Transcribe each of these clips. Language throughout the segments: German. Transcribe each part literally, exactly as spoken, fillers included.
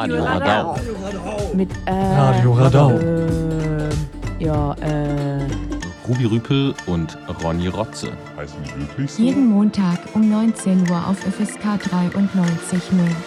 Radio Radau. Mit äh, Radio Radau. Äh, ja, äh. Ruby Rüpel und Ronny Rotze. Heißen die wirklich so? Jeden Montag um neunzehn Uhr auf F S K dreiundneunzig Komma null.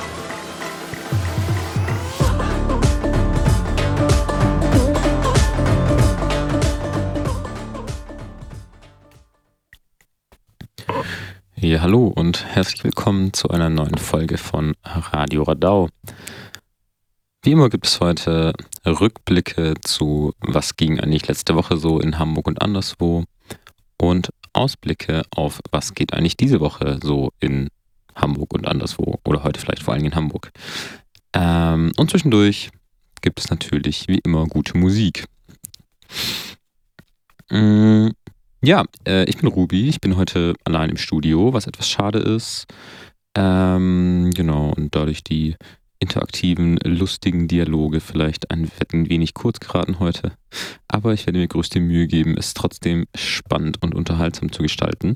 Ja, hallo und herzlich willkommen zu einer neuen Folge von Radio Radau. Wie immer gibt es heute Rückblicke zu, was ging eigentlich letzte Woche so in Hamburg und anderswo, und Ausblicke auf, was geht eigentlich diese Woche so in Hamburg und anderswo, oder heute vielleicht vor allem in Hamburg. Ähm, und zwischendurch gibt es natürlich wie immer gute Musik. Mm, ja, äh, ich bin Ruby, ich bin heute allein im Studio, was etwas schade ist. Ähm, genau, und dadurch die interaktiven, lustigen Dialoge vielleicht ein wenig kurz geraten heute. Aber ich werde mir größte Mühe geben, es trotzdem spannend und unterhaltsam zu gestalten.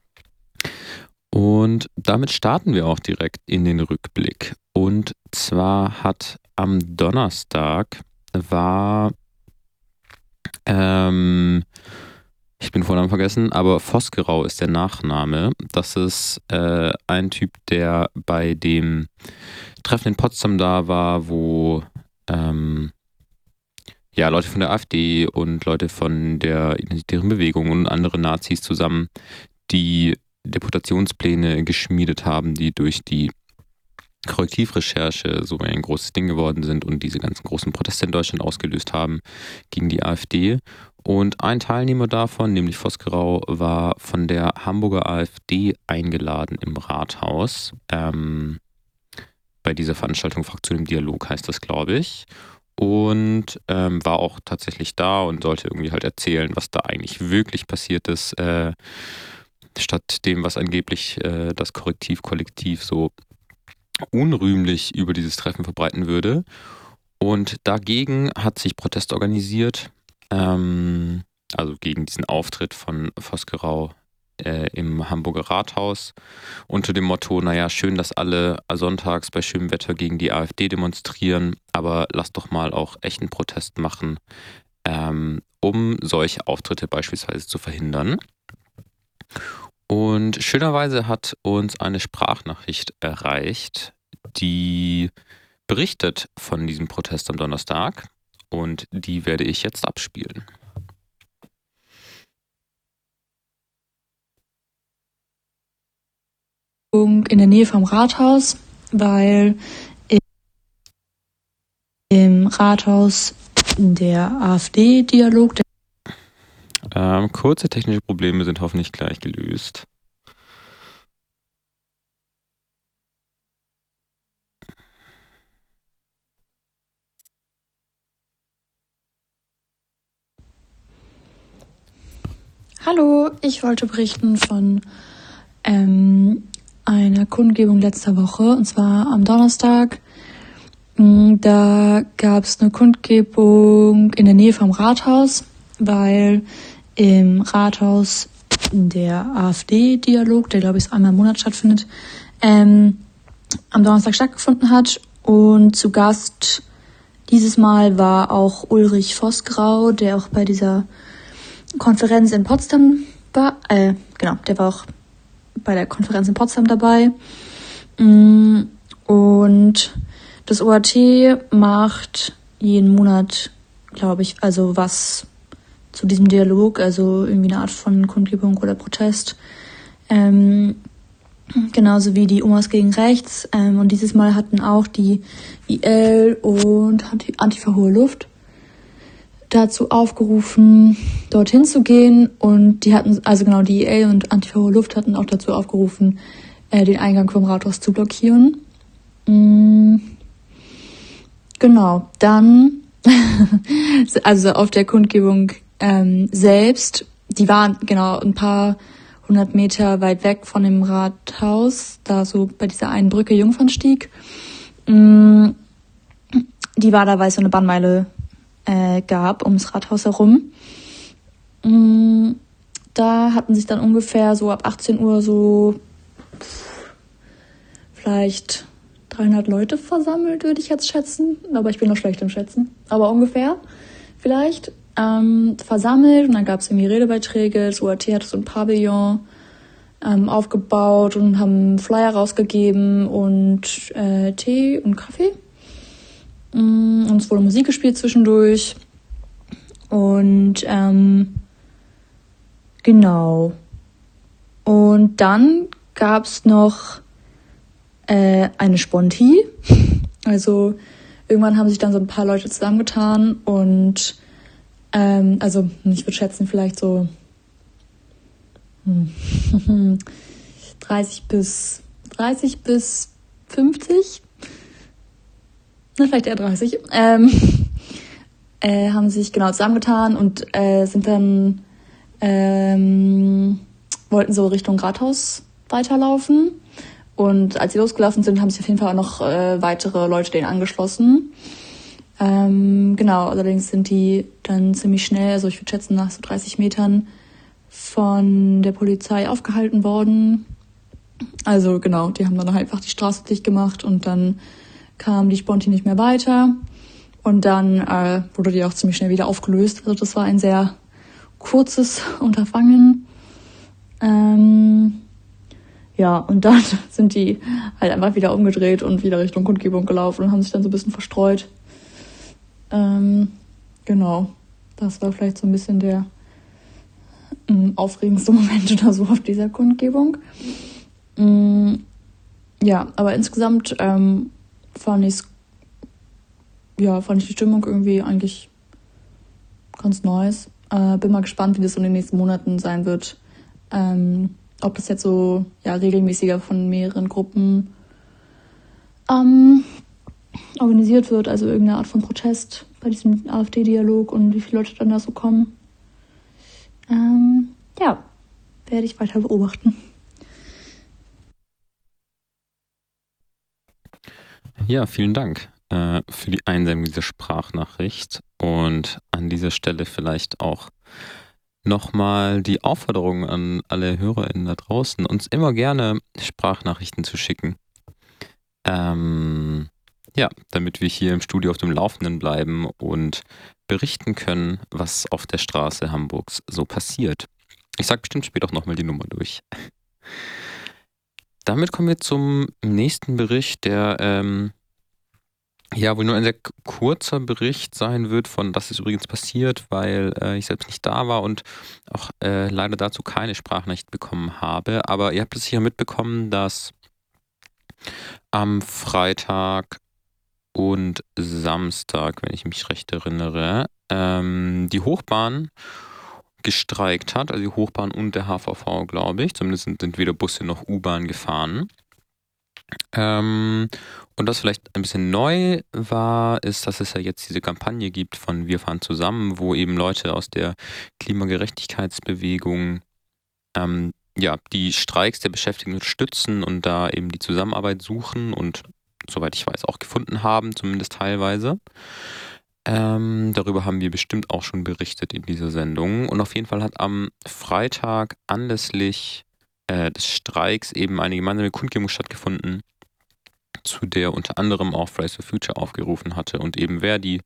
Und damit starten wir auch direkt in den Rückblick. Und zwar hat am Donnerstag war, ähm, ich bin Vornamen vergessen, aber Vosgerau ist der Nachname. Das ist äh, ein Typ, der bei dem Treffen in Potsdam da war, wo ähm, ja, Leute von der AfD und Leute von der Identitären Bewegung und andere Nazis zusammen die Deportationspläne geschmiedet haben, die durch die Korrektivrecherche so ein großes Ding geworden sind und diese ganzen großen Proteste in Deutschland ausgelöst haben gegen die AfD. Und ein Teilnehmer davon, nämlich Vosgerau, war von der Hamburger AfD eingeladen im Rathaus. Ähm, bei dieser Veranstaltung Fraktion im Dialog heißt das, glaube ich. Und ähm, war auch tatsächlich da und sollte irgendwie halt erzählen, was da eigentlich wirklich passiert ist, äh, statt dem, was angeblich äh, das Korrektivkollektiv so unrühmlich über dieses Treffen verbreiten würde. Und dagegen hat sich Protest organisiert, ähm, also gegen diesen Auftritt von Vosgerau äh, im Hamburger Rathaus, unter dem Motto, naja, schön, dass alle sonntags bei schönem Wetter gegen die AfD demonstrieren, aber lasst doch mal auch echten Protest machen, ähm, um solche Auftritte beispielsweise zu verhindern. Und schönerweise hat uns eine Sprachnachricht erreicht, die berichtet von diesem Protest am Donnerstag, und die werde ich jetzt abspielen. In der Nähe vom Rathaus, weil im Rathaus der AfD-Dialog, der Ähm, kurze technische Probleme sind hoffentlich gleich gelöst. Hallo, ich wollte berichten von ähm, einer Kundgebung letzter Woche, und zwar am Donnerstag. Da gab es eine Kundgebung in der Nähe vom Rathaus, weil im Rathaus der AfD-Dialog, der glaube ich einmal im Monat stattfindet, ähm, am Donnerstag stattgefunden hat. Und zu Gast dieses Mal war auch Ulrich Vosgerau, der auch bei dieser Konferenz in Potsdam war. Äh, genau, der war auch bei der Konferenz in Potsdam dabei. Und das O A T macht jeden Monat, glaube ich, also was zu diesem Dialog, also irgendwie eine Art von Kundgebung oder Protest. Ähm, genauso wie die Omas gegen Rechts. Ähm, und dieses Mal hatten auch die I L und Antifa Hohe Luft dazu aufgerufen, dorthin zu gehen. Und die hatten, also genau, die I L und Antifa Hohe Luft hatten auch dazu aufgerufen, äh, den Eingang vom Rathaus zu blockieren. Mm, genau, dann, also auf der Kundgebung ähm, selbst, die waren genau ein paar hundert Meter weit weg von dem Rathaus, da so bei dieser einen Brücke Jungfernstieg. Mm, die war da, weil es so eine Bahnmeile äh, gab ums Rathaus herum. Mm, da hatten sich dann ungefähr so ab achtzehn Uhr so pff, vielleicht dreihundert Leute versammelt, würde ich jetzt schätzen. Aber ich bin noch schlecht im Schätzen. Aber ungefähr vielleicht ähm, versammelt. Und dann gab es irgendwie Redebeiträge. Das U A T hat so ein Pavillon ähm, aufgebaut und haben Flyer rausgegeben und äh, Tee und Kaffee. Mm, und es wurde Musik gespielt zwischendurch. Und ähm, genau. Und dann gab es noch äh, eine Sponti. Also irgendwann haben sich dann so ein paar Leute zusammengetan und ähm, also ich würde schätzen vielleicht so hm, dreißig bis fünfzig. Na, vielleicht eher dreißig. Ähm, äh, haben sich genau zusammengetan und äh, sind dann ähm, wollten so Richtung Rathaus weiterlaufen. Und als sie losgelaufen sind, haben sich auf jeden Fall auch noch äh, weitere Leute denen angeschlossen. Ähm, genau, allerdings sind die dann ziemlich schnell, also ich würde schätzen nach so dreißig Metern, von der Polizei aufgehalten worden. Also genau, die haben dann einfach die Straße dicht gemacht und dann kam die Sponti nicht mehr weiter. Und dann äh, wurde die auch ziemlich schnell wieder aufgelöst. Also das war ein sehr kurzes Unterfangen. Ähm, ja, und dann sind die halt einfach wieder umgedreht und wieder Richtung Kundgebung gelaufen und haben sich dann so ein bisschen verstreut. Ähm, genau, das war vielleicht so ein bisschen der ähm, aufregendste Moment oder so auf dieser Kundgebung. Ähm, ja, aber insgesamt ähm, fand ich's, ja, fand ich die Stimmung irgendwie eigentlich ganz nice. Äh, bin mal gespannt, wie das in den nächsten Monaten sein wird. Ähm, ob das jetzt so ja, regelmäßiger von mehreren Gruppen ähm, organisiert wird, also irgendeine Art von Protest bei diesem AfD-Dialog und wie viele Leute dann da so kommen. Ähm, ja, werde ich weiter beobachten. Ja, vielen Dank äh, für die Einsendung dieser Sprachnachricht und an dieser Stelle vielleicht auch nochmal die Aufforderung an alle HörerInnen da draußen, uns immer gerne Sprachnachrichten zu schicken. Ähm, ja, damit wir hier im Studio auf dem Laufenden bleiben und berichten können, was auf der Straße Hamburgs so passiert. Ich sage bestimmt später auch nochmal die Nummer durch. Damit kommen wir zum nächsten Bericht, der ähm, ja wohl nur ein sehr k- kurzer Bericht sein wird von das ist übrigens passiert, weil äh, ich selbst nicht da war und auch äh, leider dazu keine Sprachnachricht bekommen habe. Aber ihr habt es sicher mitbekommen, dass am Freitag und Samstag, wenn ich mich recht erinnere, ähm, die Hochbahn gestreikt hat, also die Hochbahn und der H V V, glaube ich. Zumindest sind, sind weder Busse noch U-Bahn gefahren. Ähm, und was vielleicht ein bisschen neu war, ist, dass es ja jetzt diese Kampagne gibt von Wir fahren zusammen, wo eben Leute aus der Klimagerechtigkeitsbewegung ähm, ja, die Streiks der Beschäftigten unterstützen und da eben die Zusammenarbeit suchen und soweit ich weiß auch gefunden haben, zumindest teilweise. Ähm, darüber haben wir bestimmt auch schon berichtet in dieser Sendung. Und auf jeden Fall hat am Freitag anlässlich äh, des Streiks eben eine gemeinsame Kundgebung stattgefunden, zu der unter anderem auch Fridays for Future aufgerufen hatte und eben Verdi.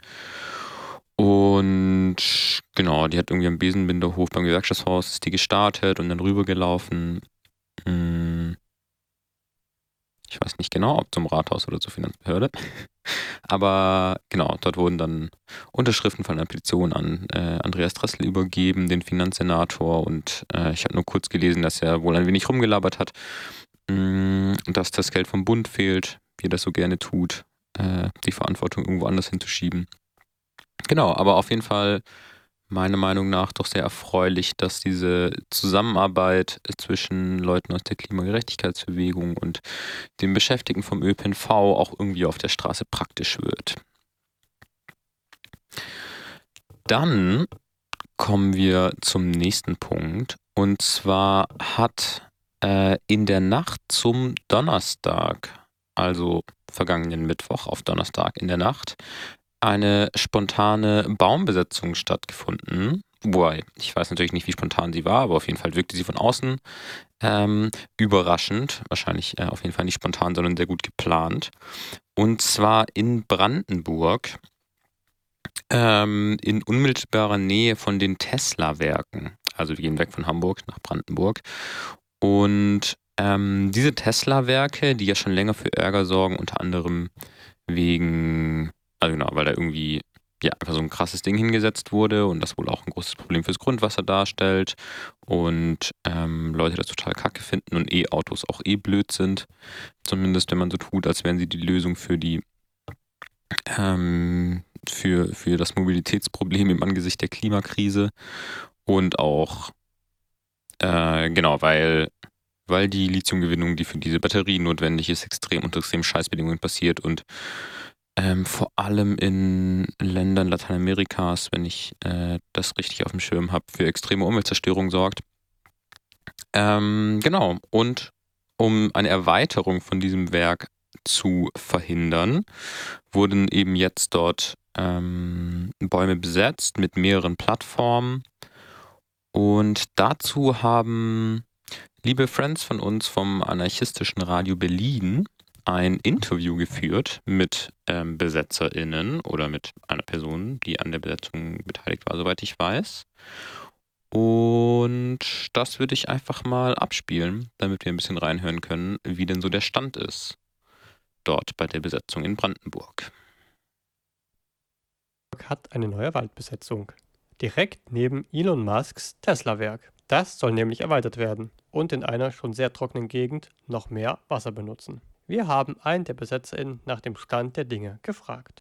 Und genau, die hat irgendwie am Besenbinderhof beim Gewerkschaftshaus ist die gestartet und dann rübergelaufen. Hm, Ich weiß nicht genau, ob zum Rathaus oder zur Finanzbehörde. Aber genau, dort wurden dann Unterschriften von einer Petition an äh, Andreas Dressel übergeben, den Finanzsenator. Und äh, ich habe nur kurz gelesen, dass er wohl ein wenig rumgelabert hat, mh, dass das Geld vom Bund fehlt, wie er das so gerne tut, äh, die Verantwortung irgendwo anders hinzuschieben. Genau, aber auf jeden Fall meiner Meinung nach doch sehr erfreulich, dass diese Zusammenarbeit zwischen Leuten aus der Klimagerechtigkeitsbewegung und den Beschäftigten vom Ö P N V auch irgendwie auf der Straße praktisch wird. Dann kommen wir zum nächsten Punkt. Und zwar hat äh, in der Nacht zum Donnerstag, also vergangenen Mittwoch auf Donnerstag in der Nacht, eine spontane Baumbesetzung stattgefunden wobei, ich weiß natürlich nicht, wie spontan sie war, aber auf jeden Fall wirkte sie von außen ähm, überraschend. Wahrscheinlich äh, auf jeden Fall nicht spontan, sondern sehr gut geplant. Und zwar in Brandenburg, ähm, in unmittelbarer Nähe von den Tesla-Werken. Also wir gehen weg von Hamburg nach Brandenburg. Und ähm, diese Tesla-Werke, die ja schon länger für Ärger sorgen, unter anderem wegen, also genau, weil da irgendwie ja einfach so ein krasses Ding hingesetzt wurde und das wohl auch ein großes Problem fürs Grundwasser darstellt und ähm, Leute das total kacke finden und E-Autos auch eh blöd sind. Zumindest wenn man so tut, als wären sie die Lösung für die ähm, für, für das Mobilitätsproblem im Angesicht der Klimakrise und auch äh, genau, weil weil die Lithiumgewinnung, die für diese Batterien notwendig ist, extrem unter extrem Scheißbedingungen passiert und ähm, vor allem in Ländern Lateinamerikas, wenn ich äh, das richtig auf dem Schirm habe, für extreme Umweltzerstörung sorgt. Ähm, genau, und um eine Erweiterung von diesem Werk zu verhindern, wurden eben jetzt dort ähm, Bäume besetzt mit mehreren Plattformen und dazu haben liebe Friends von uns vom anarchistischen Radio Berlin ein Interview geführt mit ähm, BesetzerInnen oder mit einer Person, die an der Besetzung beteiligt war, soweit ich weiß. Und das würde ich einfach mal abspielen, damit wir ein bisschen reinhören können, wie denn so der Stand ist dort bei der Besetzung in Brandenburg. Hat eine neue Waldbesetzung. Direkt neben Elon Musks Tesla-Werk. Das soll nämlich erweitert werden und in einer schon sehr trockenen Gegend noch mehr Wasser benutzen. Wir haben einen der BesetzerInnen nach dem Stand der Dinge gefragt.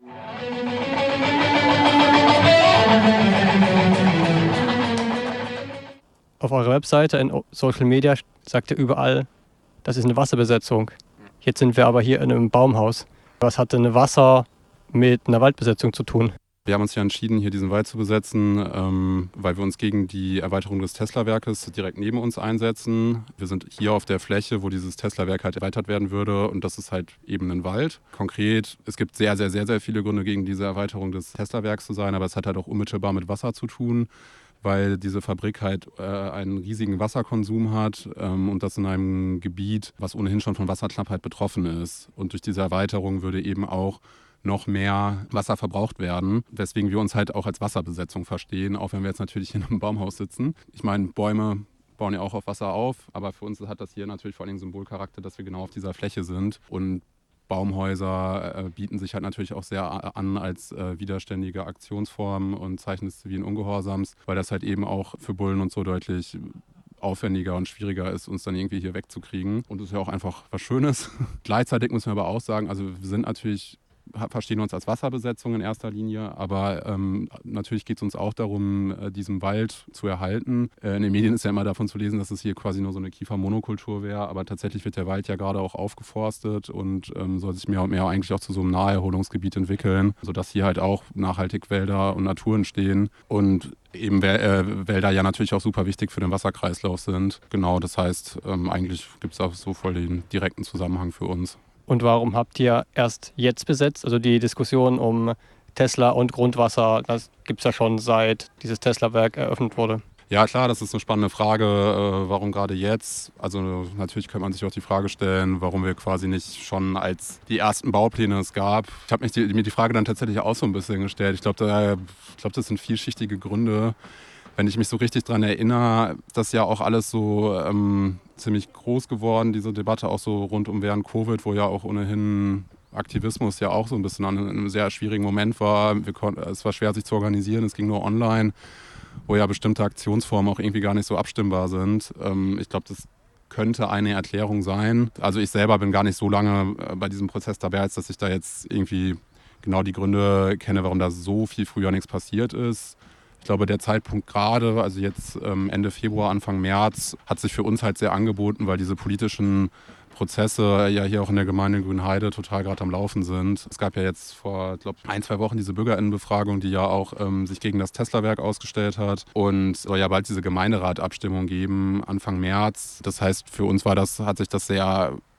Auf eurer Webseite, in Social Media, sagt ihr überall, das ist eine Wasserbesetzung. Jetzt sind wir aber hier in einem Baumhaus. Was hat denn Wasser mit einer Waldbesetzung zu tun? Wir haben uns ja entschieden, hier diesen Wald zu besetzen, ähm, weil wir uns gegen die Erweiterung des Tesla-Werkes direkt neben uns einsetzen. Wir sind hier auf der Fläche, wo dieses Tesla-Werk halt erweitert werden würde und das ist halt eben ein Wald. Konkret, es gibt sehr, sehr, sehr, sehr viele Gründe gegen diese Erweiterung des Tesla-Werks zu sein, aber es hat halt auch unmittelbar mit Wasser zu tun, weil diese Fabrik halt äh, einen riesigen Wasserkonsum hat ähm, und das in einem Gebiet, was ohnehin schon von Wasserknappheit betroffen ist. Und durch diese Erweiterung würde eben auch noch mehr Wasser verbraucht werden, weswegen wir uns halt auch als Wasserbesetzung verstehen, auch wenn wir jetzt natürlich in einem Baumhaus sitzen. Ich meine, Bäume bauen ja auch auf Wasser auf, aber für uns hat das hier natürlich vor allem Symbolcharakter, dass wir genau auf dieser Fläche sind und Baumhäuser äh, bieten sich halt natürlich auch sehr an als äh, widerständige Aktionsform und Zeichen des zivilen Ungehorsams, weil das halt eben auch für Bullen und so deutlich aufwendiger und schwieriger ist, uns dann irgendwie hier wegzukriegen. Und es ist ja auch einfach was Schönes. Gleichzeitig müssen wir aber auch sagen, also wir sind natürlich verstehen uns als Wasserbesetzung in erster Linie, aber ähm, natürlich geht es uns auch darum, äh, diesen Wald zu erhalten. Äh, in den Medien ist ja immer davon zu lesen, dass es hier quasi nur so eine Kiefermonokultur wäre, aber tatsächlich wird der Wald ja gerade auch aufgeforstet und ähm, soll sich mehr und mehr eigentlich auch zu so einem Naherholungsgebiet entwickeln, sodass hier halt auch nachhaltig Wälder und Natur entstehen und eben äh, Wälder ja natürlich auch super wichtig für den Wasserkreislauf sind. Genau, das heißt, ähm, eigentlich gibt es auch so voll den direkten Zusammenhang für uns. Und warum habt ihr erst jetzt besetzt? Also die Diskussion um Tesla und Grundwasser, das gibt es ja schon seit dieses Tesla-Werk eröffnet wurde. Ja klar, das ist eine spannende Frage, äh, warum gerade jetzt? Also natürlich könnte man sich auch die Frage stellen, warum wir quasi nicht schon als die ersten Baupläne es gab. Ich habe die, mir die Frage dann tatsächlich auch so ein bisschen gestellt. Ich glaube, da, ich glaub, das sind vielschichtige Gründe. Wenn ich mich so richtig daran erinnere, das ist ja auch alles so ähm, ziemlich groß geworden, diese Debatte auch so rund um während Covid, wo ja auch ohnehin Aktivismus ja auch so ein bisschen an einem sehr schwierigen Moment war. Wir konnten, es war schwer, sich zu organisieren, es ging nur online, wo ja bestimmte Aktionsformen auch irgendwie gar nicht so abstimmbar sind. Ähm, ich glaube, das könnte eine Erklärung sein. Also ich selber bin gar nicht so lange bei diesem Prozess dabei, als dass ich da jetzt irgendwie genau die Gründe kenne, warum da so viel früher nichts passiert ist. Ich glaube, der Zeitpunkt gerade, also jetzt ähm, Ende Februar, Anfang März, hat sich für uns halt sehr angeboten, weil diese politischen Prozesse ja hier auch in der Gemeinde Grünheide total gerade am Laufen sind. Es gab ja jetzt vor, glaube ein, zwei Wochen diese BürgerInnenbefragung, die ja auch ähm, sich gegen das Tesla-Werk ausgestellt hat. Und es soll ja bald diese Gemeinderat-Abstimmung geben, Anfang März. Das heißt, für uns war das, hat sich das sehr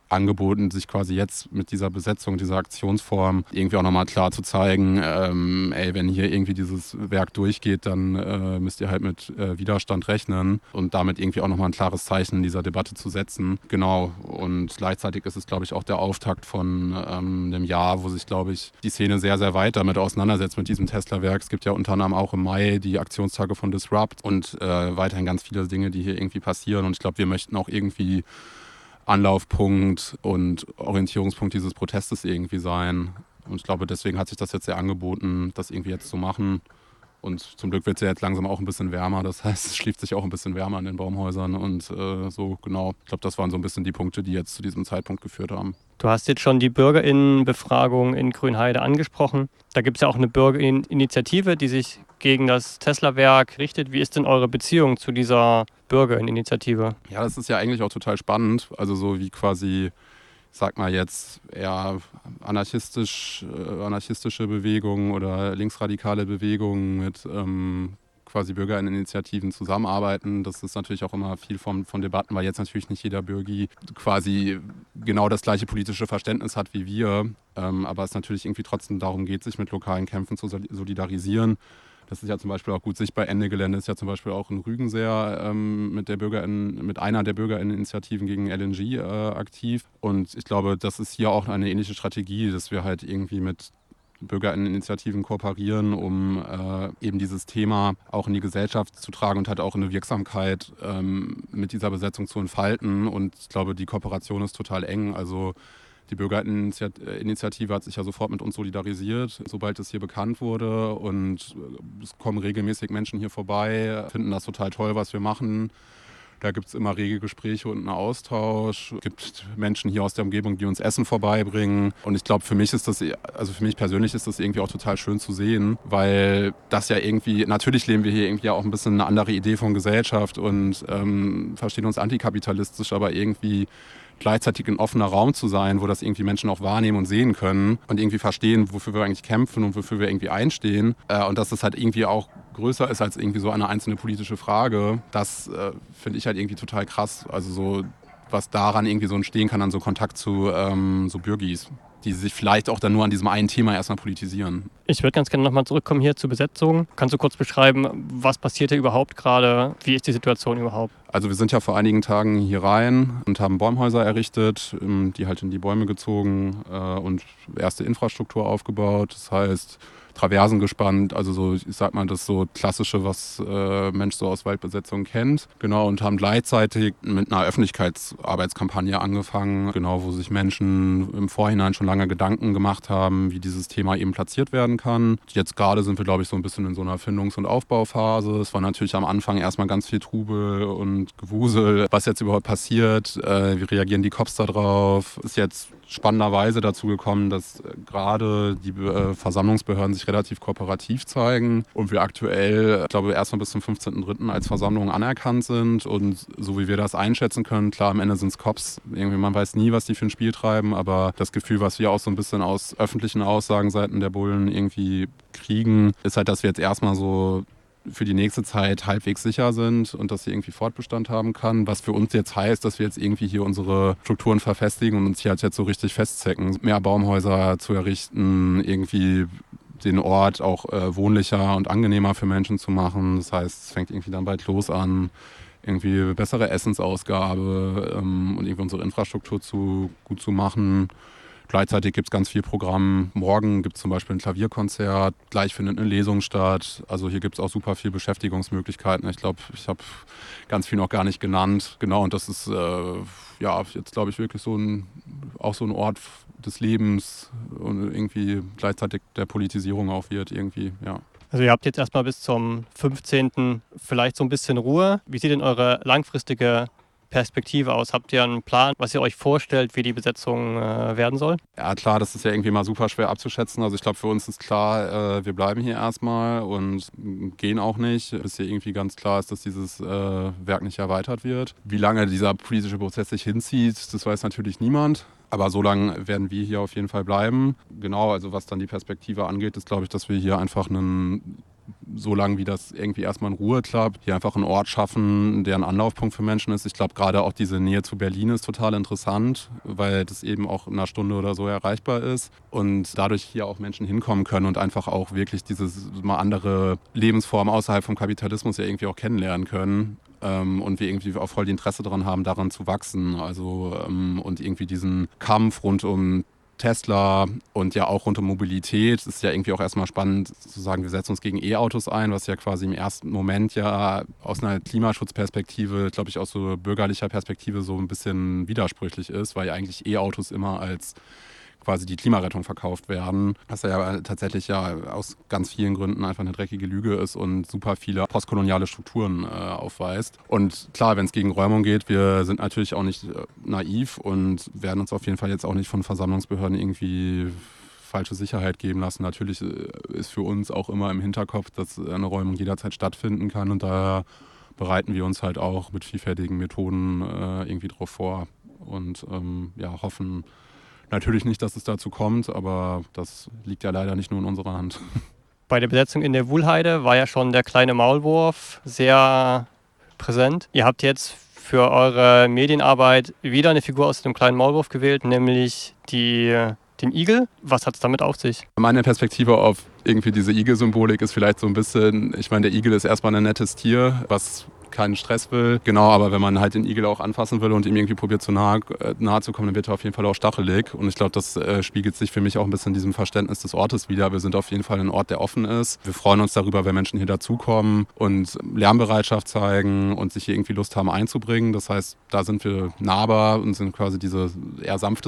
angeboten, sich quasi jetzt mit dieser Besetzung, dieser Aktionsform irgendwie auch nochmal klar zu zeigen, ähm, ey, wenn hier irgendwie dieses Werk durchgeht, dann äh, müsst ihr halt mit äh, Widerstand rechnen und damit irgendwie auch nochmal ein klares Zeichen in dieser Debatte zu setzen. Genau, und gleichzeitig ist es, glaube ich, auch der Auftakt von ähm, einem Jahr, wo sich, glaube ich, die Szene sehr, sehr weit damit auseinandersetzt mit diesem Tesla-Werk. Es gibt ja unter anderem auch im Mai die Aktionstage von Disrupt und äh, weiterhin ganz viele Dinge, die hier irgendwie passieren und ich glaube, wir möchten auch irgendwie Anlaufpunkt und Orientierungspunkt dieses Protestes irgendwie sein. Und ich glaube, deswegen hat sich das jetzt sehr angeboten, das irgendwie jetzt zu machen. Und zum Glück wird es ja jetzt langsam auch ein bisschen wärmer. Das heißt, es schläft sich auch ein bisschen wärmer in den Baumhäusern. Und äh, so genau, ich glaube, das waren so ein bisschen die Punkte, die jetzt zu diesem Zeitpunkt geführt haben. Du hast jetzt schon die BürgerInnenbefragung in Grünheide angesprochen. Da gibt es ja auch eine Bürgerinitiative, die sich gegen das Tesla-Werk richtet. Wie ist denn eure Beziehung zu dieser Bürgerinitiative? Ja, das ist ja eigentlich auch total spannend. Also so wie quasi, sag mal jetzt, eher anarchistisch, äh, anarchistische Bewegungen oder linksradikale Bewegungen mit ähm, quasi Bürgerinitiativen zusammenarbeiten. Das ist natürlich auch immer viel von, von Debatten, weil jetzt natürlich nicht jeder Bürgi quasi genau das gleiche politische Verständnis hat wie wir. Ähm, aber es natürlich irgendwie trotzdem darum geht, sich mit lokalen Kämpfen zu solidarisieren. Das ist ja zum Beispiel auch gut sichtbar. Ende Gelände ist ja zum Beispiel auch in Rügen sehr ähm, mit, der Bürgerin, mit einer der Bürgerinitiativen gegen L N G äh, aktiv. Und ich glaube, das ist hier auch eine ähnliche Strategie, dass wir halt irgendwie mit Bürgerinitiativen kooperieren, um äh, eben dieses Thema auch in die Gesellschaft zu tragen und halt auch eine Wirksamkeit ähm, mit dieser Besetzung zu entfalten. Und ich glaube, die Kooperation ist total eng. Also die Bürgerinitiative hat sich ja sofort mit uns solidarisiert, sobald es hier bekannt wurde. Und es kommen regelmäßig Menschen hier vorbei, finden das total toll, was wir machen. Da gibt es immer rege Gespräche und einen Austausch. Es gibt Menschen hier aus der Umgebung, die uns Essen vorbeibringen. Und ich glaube, für mich ist das, also für mich persönlich ist das irgendwie auch total schön zu sehen, weil das ja irgendwie, natürlich leben wir hier irgendwie auch ein bisschen eine andere Idee von Gesellschaft und ähm, verstehen uns antikapitalistisch, aber irgendwie gleichzeitig ein offener Raum zu sein, wo das irgendwie Menschen auch wahrnehmen und sehen können und irgendwie verstehen, wofür wir eigentlich kämpfen und wofür wir irgendwie einstehen. Äh, und dass das halt irgendwie auch größer ist als irgendwie so eine einzelne politische Frage, das äh, finde ich halt irgendwie total krass. Also so, was daran irgendwie so entstehen kann an so Kontakt zu ähm, so Bürgis, die sich vielleicht auch dann nur an diesem einen Thema erstmal politisieren. Ich würde ganz gerne nochmal zurückkommen hier zur Besetzung. Kannst du kurz beschreiben, was passiert hier überhaupt gerade? Wie ist die Situation überhaupt? Also wir sind ja vor einigen Tagen hier rein und haben Bäumhäuser errichtet, die halt in die Bäume gezogen und erste Infrastruktur aufgebaut. Das heißt, Traversen gespannt, also so, ich sag mal, das so Klassische, was äh, Mensch so aus Waldbesetzung kennt. Genau, und haben gleichzeitig mit einer Öffentlichkeitsarbeitskampagne angefangen, genau, wo sich Menschen im Vorhinein schon lange Gedanken gemacht haben, wie dieses Thema eben platziert werden kann. Jetzt gerade sind wir, glaube ich, so ein bisschen in so einer Findungs- und Aufbauphase. Es war natürlich am Anfang erstmal ganz viel Trubel und Gewusel, was jetzt überhaupt passiert, äh, wie reagieren die Cops da drauf. Ist jetzt spannenderweise dazu gekommen, dass äh, gerade die äh, Versammlungsbehörden sich relativ kooperativ zeigen und wir aktuell, ich glaube, erstmal bis zum fünfzehnten dritten als Versammlung anerkannt sind und so wie wir das einschätzen können, klar, am Ende sind es Cops, irgendwie man weiß nie, was die für ein Spiel treiben, aber das Gefühl, was wir auch so ein bisschen aus öffentlichen Aussagen seitens der Bullen irgendwie kriegen, ist halt, dass wir jetzt erstmal so für die nächste Zeit halbwegs sicher sind und dass sie irgendwie Fortbestand haben kann. Was für uns jetzt heißt, dass wir jetzt irgendwie hier unsere Strukturen verfestigen und uns hier halt jetzt so richtig festzecken, mehr Baumhäuser zu errichten, irgendwie den Ort auch äh, wohnlicher und angenehmer für Menschen zu machen. Das heißt, es fängt irgendwie dann bald los an, irgendwie bessere Essensausgabe ähm, und irgendwie unsere Infrastruktur zu, gut zu machen. Gleichzeitig gibt es ganz viel Programm. Morgen gibt es zum Beispiel ein Klavierkonzert, gleich findet eine Lesung statt. Also hier gibt es auch super viel Beschäftigungsmöglichkeiten. Ich glaube, ich habe ganz viel noch gar nicht genannt. Genau, und das ist äh, ja jetzt, glaube ich, wirklich so ein, auch so ein Ort des Lebens und irgendwie gleichzeitig der Politisierung auch wird irgendwie, ja. Also ihr habt jetzt erstmal bis zum fünfzehnten vielleicht so ein bisschen Ruhe. Wie sieht denn eure langfristige Perspektive aus? Habt ihr einen Plan, was ihr euch vorstellt, wie die Besetzung äh, werden soll? Ja klar, das ist ja irgendwie mal super schwer abzuschätzen. Also ich glaube, für uns ist klar, äh, wir bleiben hier erstmal und gehen auch nicht, bis hier irgendwie ganz klar ist, dass dieses äh, Werk nicht erweitert wird. Wie lange dieser politische Prozess sich hinzieht, das weiß natürlich niemand. Aber so lange werden wir hier auf jeden Fall bleiben. Genau, also was dann die Perspektive angeht, ist, glaube ich, dass wir hier einfach einen so lange, wie das irgendwie erstmal in Ruhe klappt, hier einfach einen Ort schaffen, der ein Anlaufpunkt für Menschen ist. Ich glaube, gerade auch diese Nähe zu Berlin ist total interessant, weil das eben auch in einer Stunde oder so erreichbar ist und dadurch hier auch Menschen hinkommen können und einfach auch wirklich diese mal andere Lebensform außerhalb vom Kapitalismus ja irgendwie auch kennenlernen können. Ähm, und wir irgendwie auch voll die Interesse daran haben, daran zu wachsen. Also ähm, und irgendwie diesen Kampf rund um Tesla und ja auch rund um Mobilität ist ja irgendwie auch erstmal spannend zu sagen, wir setzen uns gegen E-Autos ein, was ja quasi im ersten Moment ja aus einer Klimaschutzperspektive, glaube ich aus so bürgerlicher Perspektive so ein bisschen widersprüchlich ist, weil ja eigentlich E-Autos immer als quasi die Klimarettung verkauft werden, was ja tatsächlich ja aus ganz vielen Gründen einfach eine dreckige Lüge ist und super viele postkoloniale Strukturen äh, aufweist. Und klar, wenn es gegen Räumung geht, wir sind natürlich auch nicht äh, naiv und werden uns auf jeden Fall jetzt auch nicht von Versammlungsbehörden irgendwie falsche Sicherheit geben lassen. Natürlich äh, ist für uns auch immer im Hinterkopf, dass eine Räumung jederzeit stattfinden kann und daher bereiten wir uns halt auch mit vielfältigen Methoden äh, irgendwie drauf vor und ähm, ja, hoffen, natürlich nicht, dass es dazu kommt, aber das liegt ja leider nicht nur in unserer Hand. Bei der Besetzung in der Wuhlheide war ja schon der kleine Maulwurf sehr präsent. Ihr habt jetzt für eure Medienarbeit wieder eine Figur aus dem kleinen Maulwurf gewählt, nämlich die, den Igel. Was hat es damit auf sich? Meine Perspektive auf irgendwie diese Igel-Symbolik ist vielleicht so ein bisschen, ich meine, der Igel ist erstmal ein nettes Tier, was keinen Stress will. Genau, aber wenn man halt den Igel auch anfassen will und ihm irgendwie probiert zu nahe, äh, nahe zu kommen, dann wird er auf jeden Fall auch stachelig. Und ich glaube, das äh, spiegelt sich für mich auch ein bisschen in diesem Verständnis des Ortes wider. Wir sind auf jeden Fall ein Ort, der offen ist. Wir freuen uns darüber, wenn Menschen hier dazukommen und Lernbereitschaft zeigen und sich hier irgendwie Lust haben einzubringen. Das heißt, da sind wir nahbar und sind quasi diese eher sanfte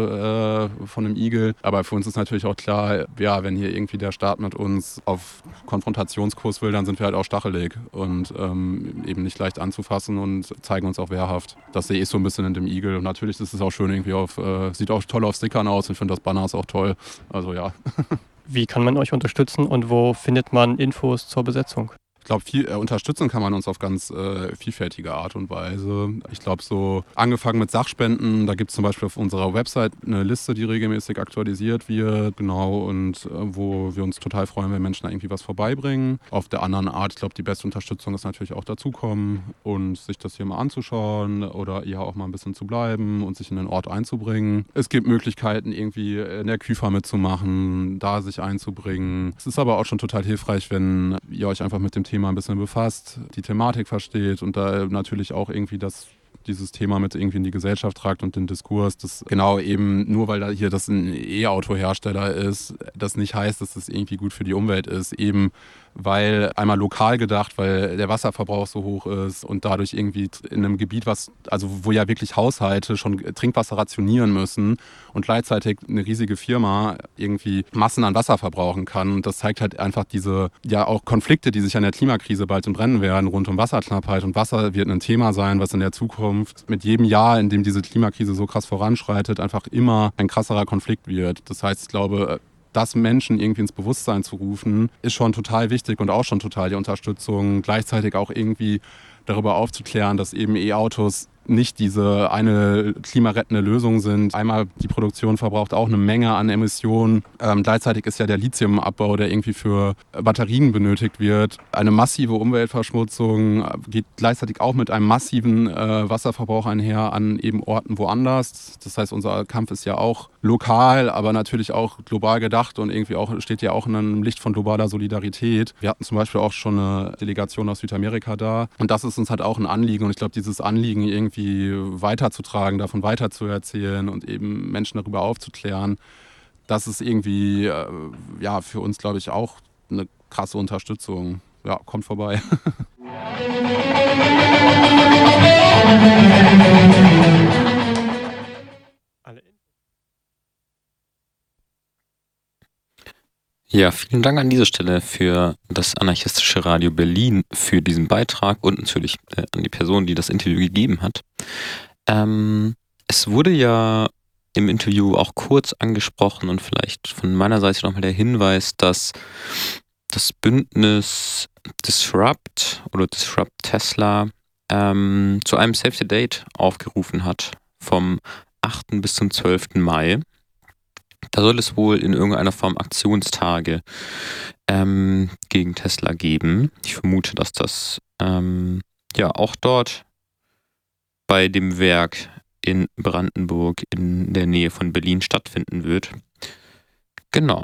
Seite äh, von dem Igel. Aber für uns ist natürlich auch klar, ja, wenn hier irgendwie der Staat mit uns auf Konfrontationskurs will, dann sind wir halt auch stachelig und ähm, eben nicht leicht anzufassen und zeigen uns auch wehrhaft. Das sehe ich so ein bisschen in dem Igel. Und natürlich ist es auch schön irgendwie auf, äh, sieht auch toll auf Stickern aus. Ich finde das Banner ist auch toll. Also ja. Wie kann man euch unterstützen und wo findet man Infos zur Besetzung? Ich glaube, viel, äh, unterstützen kann man uns auf ganz äh, vielfältige Art und Weise. Ich glaube, so angefangen mit Sachspenden, da gibt es zum Beispiel auf unserer Website eine Liste, die regelmäßig aktualisiert wird, genau, und äh, wo wir uns total freuen, wenn Menschen da irgendwie was vorbeibringen. Auf der anderen Art, ich glaube, die beste Unterstützung ist natürlich auch dazukommen und sich das hier mal anzuschauen oder eher auch mal ein bisschen zu bleiben und sich in den Ort einzubringen. Es gibt Möglichkeiten, irgendwie in der Küfa mitzumachen, da sich einzubringen. Es ist aber auch schon total hilfreich, wenn ihr euch einfach mit dem Thema ein bisschen befasst, die Thematik versteht und da natürlich auch irgendwie das dieses Thema mit irgendwie in die Gesellschaft tragt und den Diskurs, das genau eben nur weil da hier das ein E-Auto-Hersteller ist, das nicht heißt, dass das irgendwie gut für die Umwelt ist, eben weil einmal lokal gedacht, weil der Wasserverbrauch so hoch ist und dadurch irgendwie in einem Gebiet, was also wo ja wirklich Haushalte schon Trinkwasser rationieren müssen und gleichzeitig eine riesige Firma irgendwie Massen an Wasser verbrauchen kann. Und das zeigt halt einfach diese ja auch Konflikte, die sich an der Klimakrise bald entbrennen werden, rund um Wasserknappheit. Und Wasser wird ein Thema sein, was in der Zukunft mit jedem Jahr, in dem diese Klimakrise so krass voranschreitet, einfach immer ein krasserer Konflikt wird. Das heißt, ich glaube, das Menschen irgendwie ins Bewusstsein zu rufen, ist schon total wichtig und auch schon total die Unterstützung. Gleichzeitig auch irgendwie darüber aufzuklären, dass eben E-Autos nicht diese eine klimarettende Lösung sind. Einmal, die Produktion verbraucht auch eine Menge an Emissionen. Ähm, gleichzeitig ist ja der Lithiumabbau, der irgendwie für Batterien benötigt wird, eine massive Umweltverschmutzung, geht gleichzeitig auch mit einem massiven äh, Wasserverbrauch einher an eben Orten woanders. Das heißt, unser Kampf ist ja auch lokal, aber natürlich auch global gedacht und irgendwie auch steht ja auch in einem Licht von globaler Solidarität. Wir hatten zum Beispiel auch schon eine Delegation aus Südamerika da und das ist uns halt auch ein Anliegen und ich glaube, dieses Anliegen irgendwie weiterzutragen, davon weiterzuerzählen und eben Menschen darüber aufzuklären, das ist irgendwie äh, ja, für uns, glaube ich, auch eine krasse Unterstützung. Ja, kommt vorbei. Ja, vielen Dank an dieser Stelle für das Anarchistische Radio Berlin für diesen Beitrag und natürlich äh, an die Person, die das Interview gegeben hat. Ähm, es wurde ja im Interview auch kurz angesprochen und vielleicht von meiner Seite nochmal der Hinweis, dass das Bündnis Disrupt oder Disrupt Tesla ähm, zu einem Save the Date aufgerufen hat vom achten bis zum zwölften Mai. Da soll es wohl in irgendeiner Form Aktionstage ähm, gegen Tesla geben. Ich vermute, dass das ähm, ja auch dort bei dem Werk in Brandenburg in der Nähe von Berlin stattfinden wird. Genau.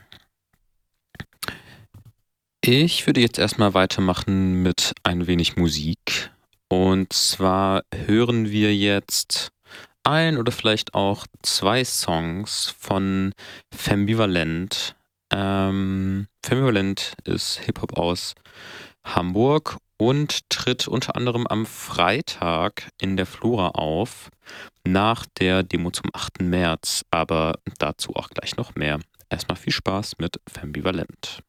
Ich würde jetzt erstmal weitermachen mit ein wenig Musik. Und zwar hören wir jetzt ein oder vielleicht auch zwei Songs von Fembivalent. Ähm, Fembivalent ist Hip-Hop aus Hamburg und tritt unter anderem am Freitag in der Flora auf, nach der Demo zum achten März. Aber dazu auch gleich noch mehr. Erstmal viel Spaß mit Fembivalent.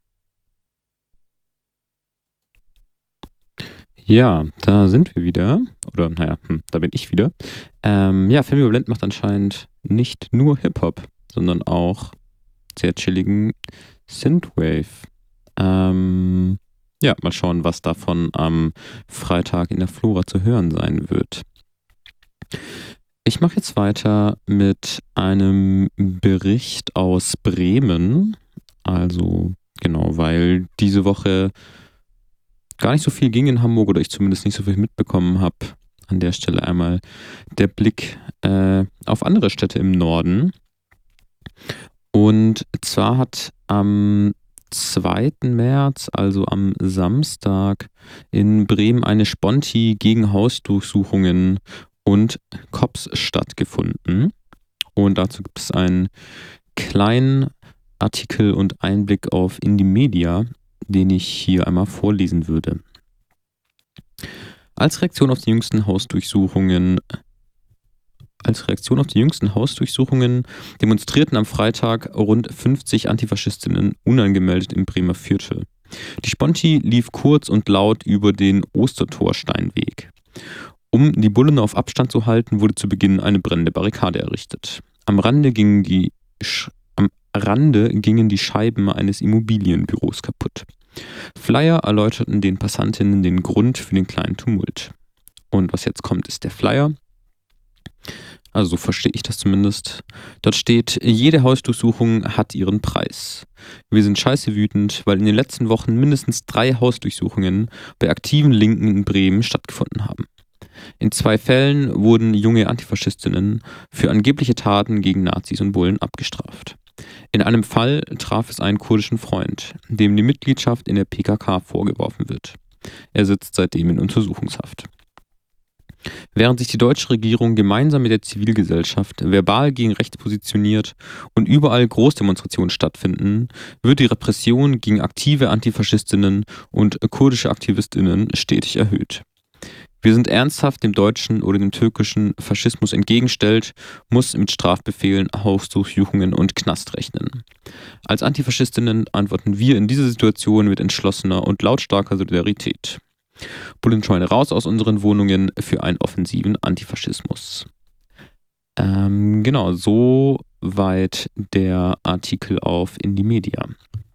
Ja, da sind wir wieder. Oder naja, hm, da bin ich wieder. Ähm, ja, Fembivalent macht anscheinend nicht nur Hip-Hop, sondern auch sehr chilligen Synthwave. Ähm, ja, mal schauen, was davon am Freitag in der Flora zu hören sein wird. Ich mache jetzt weiter mit einem Bericht aus Bremen. Also genau, weil diese Woche gar nicht so viel ging in Hamburg oder ich zumindest nicht so viel mitbekommen habe. An der Stelle einmal der Blick äh, auf andere Städte im Norden. Und zwar hat am zweiten März, also am Samstag, in Bremen eine Sponti gegen Hausdurchsuchungen und Cops stattgefunden. Und dazu gibt es einen kleinen Artikel und Einblick auf Indymedia, den ich hier einmal vorlesen würde. Als Reaktion auf die jüngsten Hausdurchsuchungen Als Reaktion auf die jüngsten Hausdurchsuchungen demonstrierten am Freitag rund fünfzig Antifaschistinnen unangemeldet im Bremer Viertel. Die Sponti lief kurz und laut über den Ostertorsteinweg. Um die Bullen auf Abstand zu halten, wurde zu Beginn eine brennende Barrikade errichtet. Am Rande gingen die Sch- am Rande gingen die Scheiben eines Immobilienbüros kaputt. Flyer erläuterten den Passantinnen den Grund für den kleinen Tumult. Und was jetzt kommt, ist der Flyer. Also so verstehe ich das zumindest. Dort steht, jede Hausdurchsuchung hat ihren Preis. Wir sind scheiße wütend, weil in den letzten Wochen mindestens drei Hausdurchsuchungen bei aktiven Linken in Bremen stattgefunden haben. In zwei Fällen wurden junge Antifaschistinnen für angebliche Taten gegen Nazis und Bullen abgestraft. In einem Fall traf es einen kurdischen Freund, dem die Mitgliedschaft in der P K K vorgeworfen wird. Er sitzt seitdem in Untersuchungshaft. Während sich die deutsche Regierung gemeinsam mit der Zivilgesellschaft verbal gegen rechts positioniert und überall Großdemonstrationen stattfinden, wird die Repression gegen aktive Antifaschistinnen und kurdische Aktivistinnen stetig erhöht. Wir sind ernsthaft dem deutschen oder dem türkischen Faschismus entgegengestellt, muss mit Strafbefehlen, Hausdurchsuchungen und Knast rechnen. Als Antifaschistinnen antworten wir in dieser Situation mit entschlossener und lautstarker Solidarität. Bullenscheune raus aus unseren Wohnungen für einen offensiven Antifaschismus. Ähm, genau, so weit der Artikel auf Indymedia.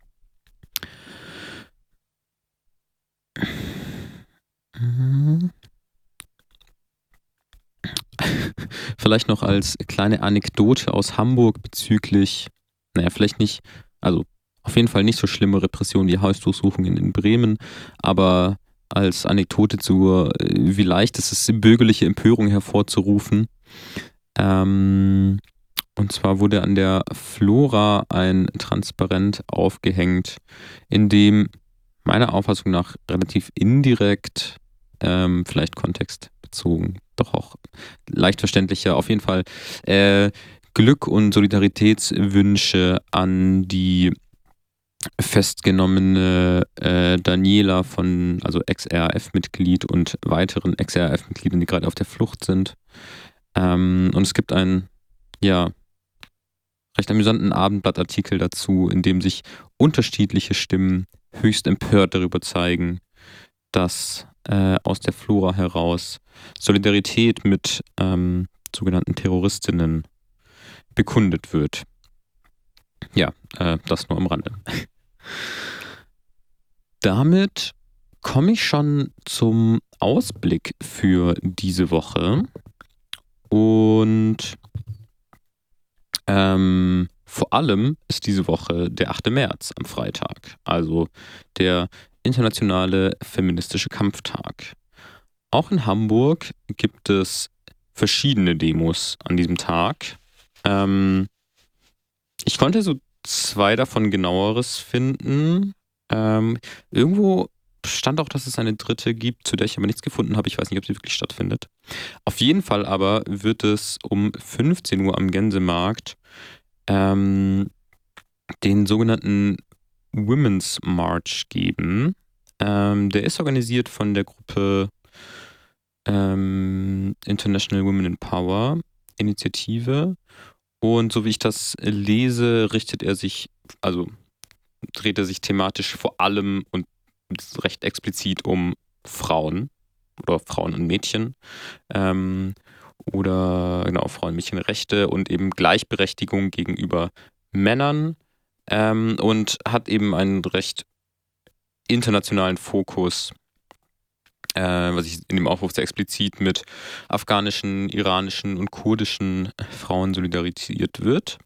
Vielleicht noch als kleine Anekdote aus Hamburg bezüglich, naja, vielleicht nicht, also auf jeden Fall nicht so schlimme Repression wie Hausdurchsuchungen in Bremen, aber als Anekdote zu, wie leicht es ist, bürgerliche Empörung hervorzurufen. Ähm, und zwar wurde an der Flora ein Transparent aufgehängt, in dem meiner Auffassung nach relativ indirekt, ähm, vielleicht kontextbezogen, doch auch leicht verständlicher, auf jeden Fall äh, Glück und Solidaritätswünsche an die festgenommene äh, Daniela von, also Ex-R A F-Mitglied und weiteren Ex-R A F-Mitgliedern, die gerade auf der Flucht sind. Ähm, und es gibt einen, ja, recht amüsanten Abendblattartikel dazu, in dem sich unterschiedliche Stimmen höchst empört darüber zeigen, dass äh, aus der Flora heraus Solidarität mit ähm, sogenannten Terroristinnen bekundet wird. Ja, äh, das nur am Rande. Damit komme ich schon zum Ausblick für diese Woche. Und ähm, Vor allem ist diese Woche der achte März am Freitag, also der internationale feministische Kampftag. Auch in Hamburg gibt es verschiedene Demos an diesem Tag. Ähm, ich konnte so zwei davon genaueres finden. Ähm, irgendwo stand auch, dass es eine dritte gibt, zu der ich aber nichts gefunden habe. Ich weiß nicht, ob sie wirklich stattfindet. Auf jeden Fall aber wird es um fünfzehn Uhr am Gänsemarkt ähm, den sogenannten Women's March geben. Ähm, der ist organisiert von der Gruppe ähm, International Women in Power Initiative. Und so wie ich das lese, richtet er sich, also dreht er sich thematisch vor allem und recht explizit um Frauen oder Frauen und Mädchen ähm, oder genau Frauen- und Mädchenrechte und eben Gleichberechtigung gegenüber Männern ähm, und hat eben einen recht internationalen Fokus, äh, was ich in dem Aufruf sehr explizit mit afghanischen, iranischen und kurdischen Frauen solidarisiert wird.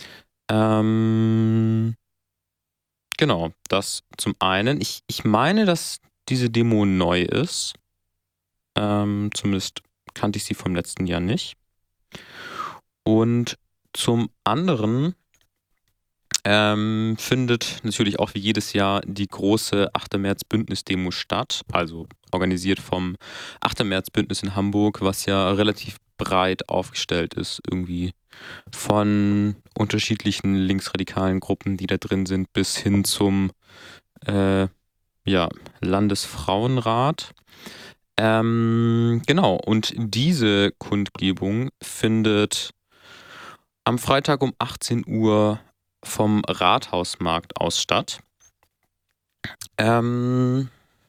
Ähm, genau, das zum einen. Ich, ich meine, dass diese Demo neu ist. Ähm, zumindest kannte ich sie vom letzten Jahr nicht. Und zum anderen ähm, findet natürlich auch wie jedes Jahr die große achte März Bündnis-Demo statt, also organisiert vom achte März Bündnis in Hamburg, was ja relativ breit aufgestellt ist, irgendwie von unterschiedlichen linksradikalen Gruppen, die da drin sind, bis hin zum äh, ja, Landesfrauenrat. Ähm, genau, und diese Kundgebung findet am Freitag um achtzehn Uhr vom Rathausmarkt aus statt. Ähm,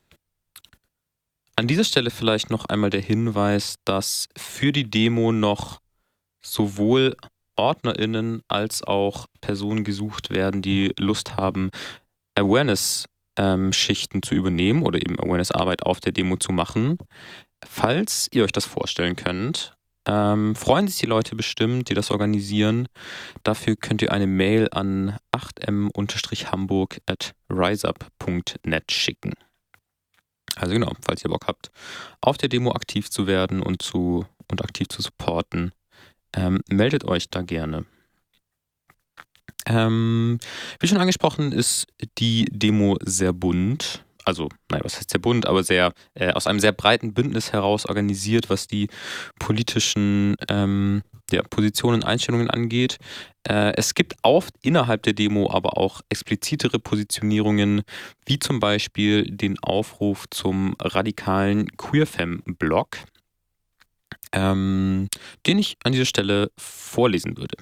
an dieser Stelle vielleicht noch einmal der Hinweis, dass für die Demo noch sowohl OrdnerInnen als auch Personen gesucht werden, die Lust haben, Awareness-Schichten zu übernehmen oder eben Awareness-Arbeit auf der Demo zu machen. Falls ihr euch das vorstellen könnt, ähm, freuen sich die Leute bestimmt, die das organisieren. Dafür könnt ihr eine Mail an acht m hamburg at riseup punkt net schicken. Also genau, falls ihr Bock habt, auf der Demo aktiv zu werden und, zu, und aktiv zu supporten, ähm, meldet euch da gerne. Ähm, wie schon angesprochen, ist die Demo sehr bunt. Also, naja, was heißt sehr bunt, aber sehr äh, aus einem sehr breiten Bündnis heraus organisiert, was die politischen ähm, ja, Positionen und Einstellungen angeht. Äh, es gibt oft innerhalb der Demo aber auch explizitere Positionierungen, wie zum Beispiel den Aufruf zum radikalen Queerfem-Blog, ähm, den ich an dieser Stelle vorlesen würde.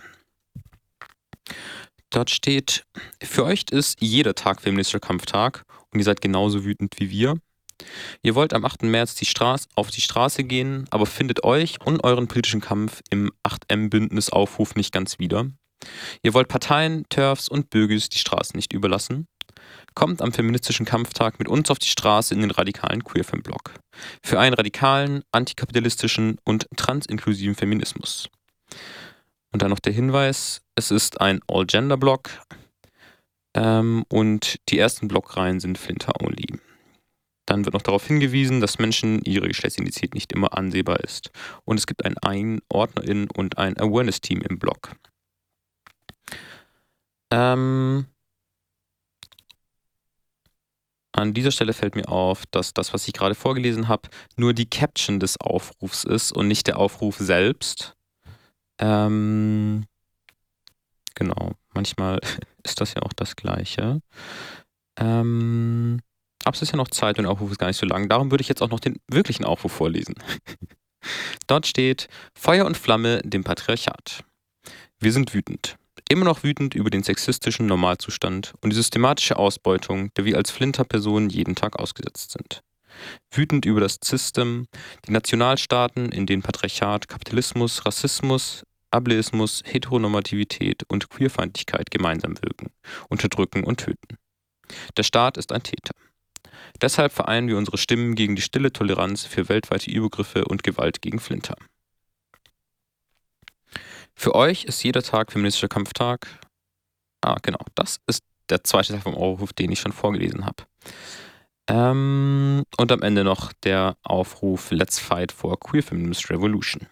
Dort steht: Für euch ist jeder Tag feministischer Kampftag und ihr seid genauso wütend wie wir. Ihr wollt am achten März die Straße, auf die Straße gehen, aber findet euch und euren politischen Kampf im acht M-Bündnis-Aufruf nicht ganz wieder. Ihr wollt Parteien, TERFs und Bögis die Straße nicht überlassen. Kommt am feministischen Kampftag mit uns auf die Straße in den radikalen Queerfem-Blog. Für einen radikalen, antikapitalistischen und transinklusiven Feminismus. Und dann noch der Hinweis, es ist ein All-Gender-Blog ähm, und die ersten Blogreihen sind Flinter-only. Dann wird noch darauf hingewiesen, dass Menschen ihre Geschlechtsidentität nicht immer ansehbar ist. Und es gibt ein EinordnerInnen und ein Awareness-Team im Blog. Ähm, an dieser Stelle fällt mir auf, dass das, was ich gerade vorgelesen habe, nur die Caption des Aufrufs ist und nicht der Aufruf selbst. Ähm, genau, manchmal ist das ja auch das Gleiche. Ähm, aber es ist ja noch Zeit und der Aufruf ist gar nicht so lang. Darum würde ich jetzt auch noch den wirklichen Aufruf vorlesen. Dort steht: Feuer und Flamme dem Patriarchat. Wir sind wütend. Immer noch wütend über den sexistischen Normalzustand und die systematische Ausbeutung, der wir als Flinter-Personen jeden Tag ausgesetzt sind. Wütend über das System, die Nationalstaaten, in denen Patriarchat, Kapitalismus, Rassismus, Ableismus, Heteronormativität und Queerfeindlichkeit gemeinsam wirken, unterdrücken und töten. Der Staat ist ein Täter. Deshalb vereinen wir unsere Stimmen gegen die stille Toleranz für weltweite Übergriffe und Gewalt gegen Flinter. Für euch ist jeder Tag feministischer Kampftag Ah, genau. Das ist der zweite Teil vom Aufruf, den ich schon vorgelesen habe. Ähm, und am Ende noch der Aufruf Let's Fight for Queer Feminist Revolution.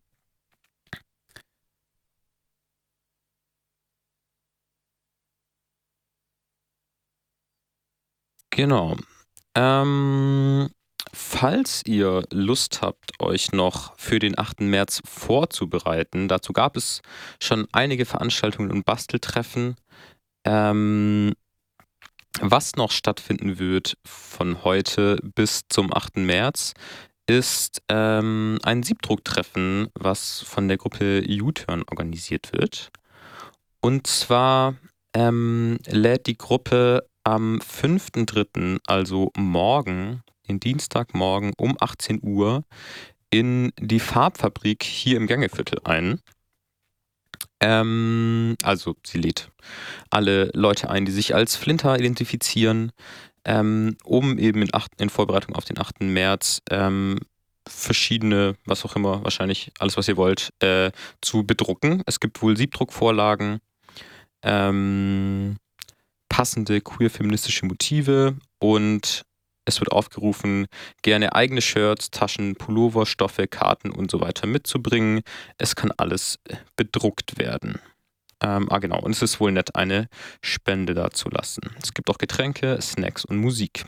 Genau. Ähm, falls ihr Lust habt, euch noch für den achten März vorzubereiten, dazu gab es schon einige Veranstaltungen und Basteltreffen. Ähm, was noch stattfinden wird von heute bis zum achten März, ist ähm, ein Siebdrucktreffen, was von der Gruppe U-Turn organisiert wird. Und zwar ähm, lädt die Gruppe am fünften dritten, also morgen, den Dienstagmorgen um achtzehn Uhr, in die Farbfabrik hier im Gängeviertel ein. Ähm, also sie lädt alle Leute ein, die sich als Flinter identifizieren, ähm, um eben in, acht, in Vorbereitung auf den achten März ähm, verschiedene, was auch immer, wahrscheinlich alles, was ihr wollt, äh, zu bedrucken. Es gibt wohl Siebdruckvorlagen, ähm, passende queer-feministische Motive und es wird aufgerufen, gerne eigene Shirts, Taschen, Pullover, Stoffe, Karten und so weiter mitzubringen. Es kann alles bedruckt werden. Ähm, ah genau, und es ist wohl nett, eine Spende da zu lassen. Es gibt auch Getränke, Snacks und Musik.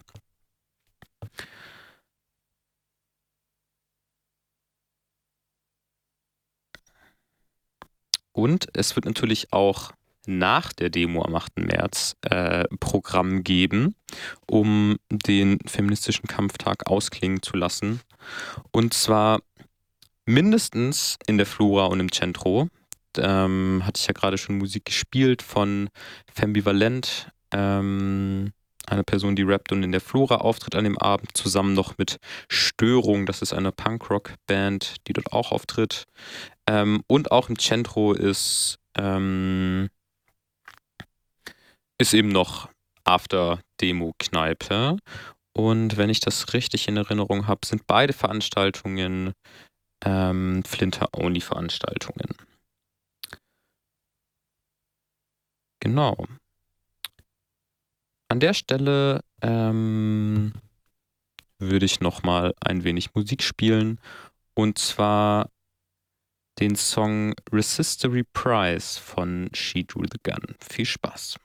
Und es wird natürlich auch nach der Demo am achten März äh, Programm geben, um den feministischen Kampftag ausklingen zu lassen. Und zwar mindestens in der Flora und im Centro. Ähm, hatte ich ja gerade schon Musik gespielt von Fembivalent, ähm, eine Person, die rappt und in der Flora auftritt an dem Abend, zusammen noch mit Störung, das ist eine Punkrock-Band, die dort auch auftritt. Ähm, und auch im Centro ist, ähm, ist eben noch After-Demo-Kneipe. Und wenn ich das richtig in Erinnerung habe, sind beide Veranstaltungen ähm, Flinter-Only-Veranstaltungen. Genau. An der Stelle ähm, würde ich nochmal ein wenig Musik spielen. Und zwar den Song Resist the Reprise von She Drew the Gun. Viel Spaß.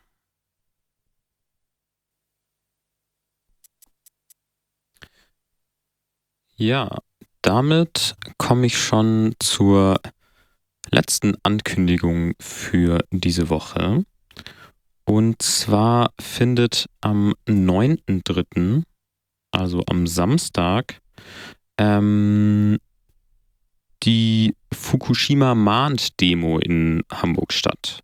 Ja, damit komme ich schon zur letzten Ankündigung für diese Woche. Und zwar findet am neunten dritten, also am Samstag, ähm, die Fukushima Mahnt-Demo in Hamburg statt.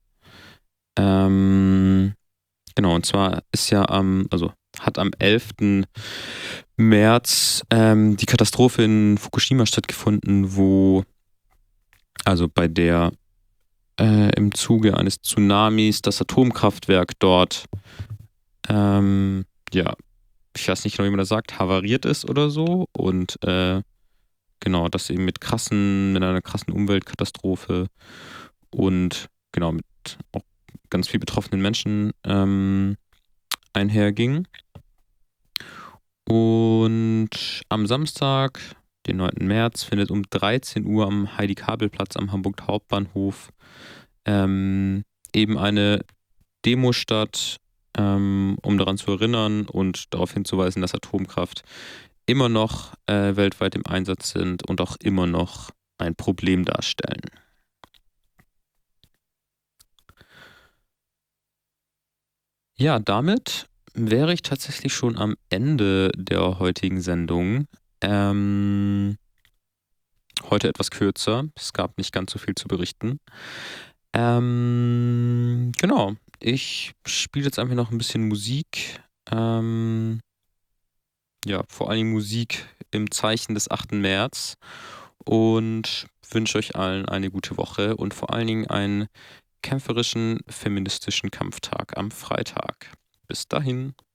Ähm, genau, und zwar ist ja am, also hat am elften März ähm, die Katastrophe in Fukushima stattgefunden, wo, also bei der äh, im Zuge eines Tsunamis das Atomkraftwerk dort, ähm, ja, ich weiß nicht genau, wie man das sagt, havariert ist oder so. Und äh, genau, das eben mit krassen, mit einer krassen Umweltkatastrophe und genau mit auch ganz viel betroffenen Menschen ähm, einherging. Und am Samstag, den neunten März, findet um dreizehn Uhr am Heidi-Kabel-Platz am Hamburg Hauptbahnhof ähm, eben eine Demo statt, ähm, um daran zu erinnern und darauf hinzuweisen, dass Atomkraft immer noch äh, weltweit im Einsatz sind und auch immer noch ein Problem darstellen. Ja, damit wäre ich tatsächlich schon am Ende der heutigen Sendung. Ähm, heute etwas kürzer. Es gab nicht ganz so viel zu berichten. Ähm, genau. Ich spiele jetzt einfach noch ein bisschen Musik. Ähm, ja, vor allem Musik im Zeichen des achten März und wünsche euch allen eine gute Woche und vor allen Dingen einen kämpferischen feministischen Kampftag am Freitag. Bis dahin.